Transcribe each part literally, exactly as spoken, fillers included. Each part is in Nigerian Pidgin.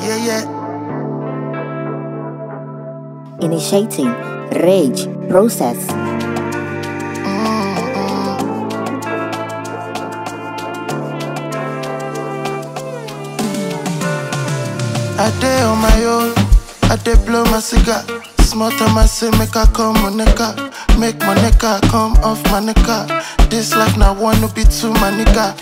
Yeah, yeah. Initiating rage process. I day on my own, I day blow my cigar. Small time I say make I come on nigga, make my nigga come off my nigga. This life now wanna be too my nigga.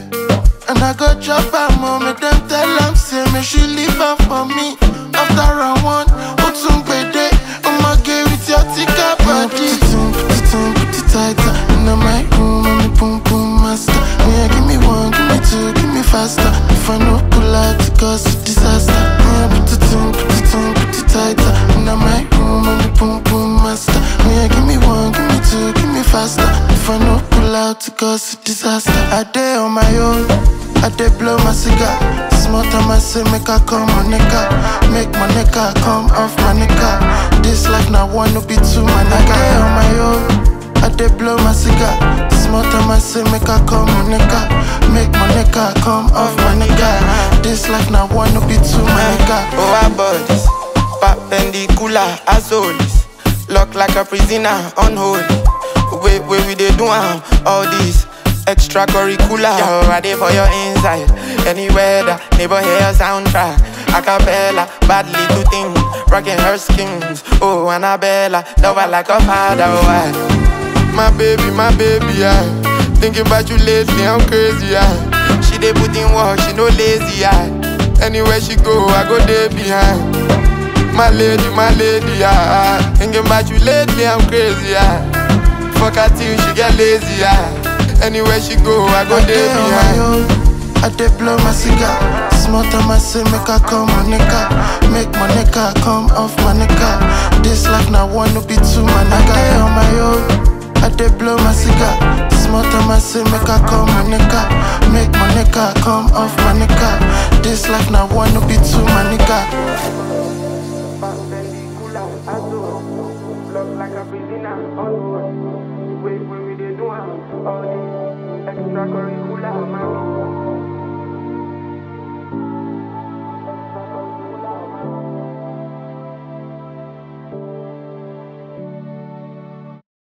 And I go drop her mom, make them tell them say me she leave her for me. After round one, Otum Bede, I'ma get with your tika body. Put it in, put it in, put it tighter. In my room, I'm the boom boom master. Yeah, give me one, give me two, give me faster. If I no pull out, it cause a disaster. Yeah, put it in, put it in, put it tighter. In my room, I'm the boom boom master. Yeah, give me one, give me two, give me faster. If I no pull out, it cause a disaster. I day on my own, I dey blow my cigar. Small time I say make I come on nigga, make my nigga come off my nigga. This life now wanna be too my nigga. I dey on my own, I dey blow my cigar. Small time I say make I come on nigga, make my nigga come off my nigga. This life now wanna be too my nigga. Oh, our bodies, perpendicular as always. Lock like a prisoner, unholy. Wait, wait, we dey do am, all this extracurricular. Yo, I dey for your inside. Anywhere the neighbor hear soundtrack. Acapella, badly to think. Rocking her skins. Oh, Annabella, love her like a father. Why? My baby, my baby, I thinking about you lately, I'm crazy. I she dey put in work, she no lazy. I anywhere she go, I go there behind. My lady, my lady, I thinking about you lately, I'm crazy. I fuck her till she get lazy. I anywhere she go, I go I there dey on my behind. own, I dey blow my cigar. Small time I say make I come on nigga, make my nigga come off my nigga. This life now wanna be too my nigga. I dey on my own, I dey blow my cigar. Small time I say make I come on nigga, make my nigga come off my nigga. This life now wanna be too my nigga. Like a prisoner, all wait, wait, we dey do am, all this extracurricular.